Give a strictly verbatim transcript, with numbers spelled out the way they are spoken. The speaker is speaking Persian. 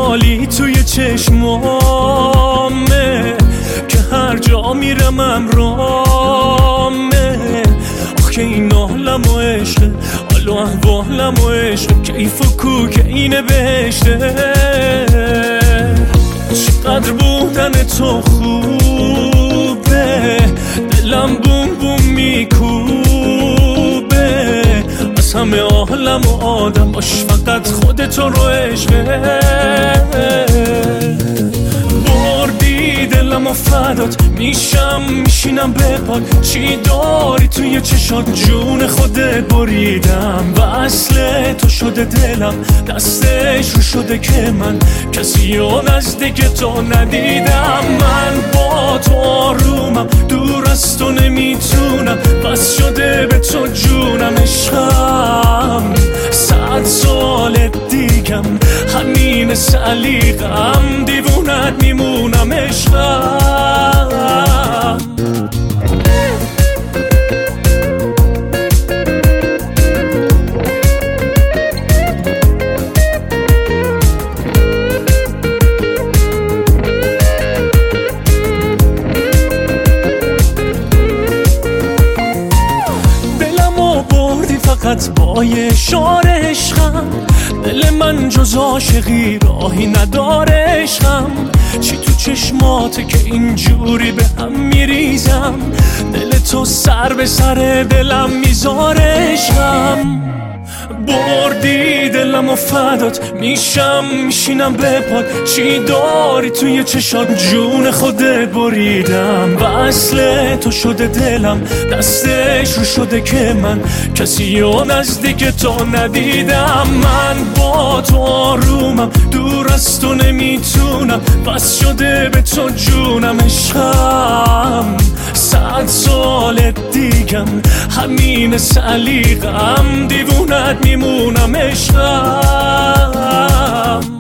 خالی توی چشمامه که هر جا میرم امرامه. آخه این حالم و عشقه، حال و احوالم و عشقه، کیف و کوک اینه بهشته. چقدر بودن تو خوبه، دلم بوم بوم میکوبه. از همه عالم و آدم باش فقط خودتو رو عشقه. بردی دلم و فدات میشم، میشینم به پات. چی داری توی چشات؟ جون خودت بریدم و اصل تو شده دلم، دستش رو شده که من کسی رو نزدیک تو ندیدم. من با تو آرومم، دور از تو نمیتونم، بس شده به تو جونم. عشقم صد سال دیگم، همین سلیقم، دیوونت میمونم. عشقم دلمو بردی فقط با یه شعار عشقم. دل من جز عاشقی راهی نداره عشقم. چی تو چشماته که اینجوری به هم میریزم؟ دل تو سر به سر دلم میذاره عشقم. بردی دلم و فدات میشم، میشینم به پات. چی داری توی چشات؟ جون خودت بریدم و اصل تو شده دلم، دستش رو شده که من کسی رو نزدیک تو ندیدم. من با تو آرومم، دور از تو نمیتونم، بس شده به تو جونم. عشقم صد سال دیگم، همین سلیقم، دیوونت میمونم. عشقم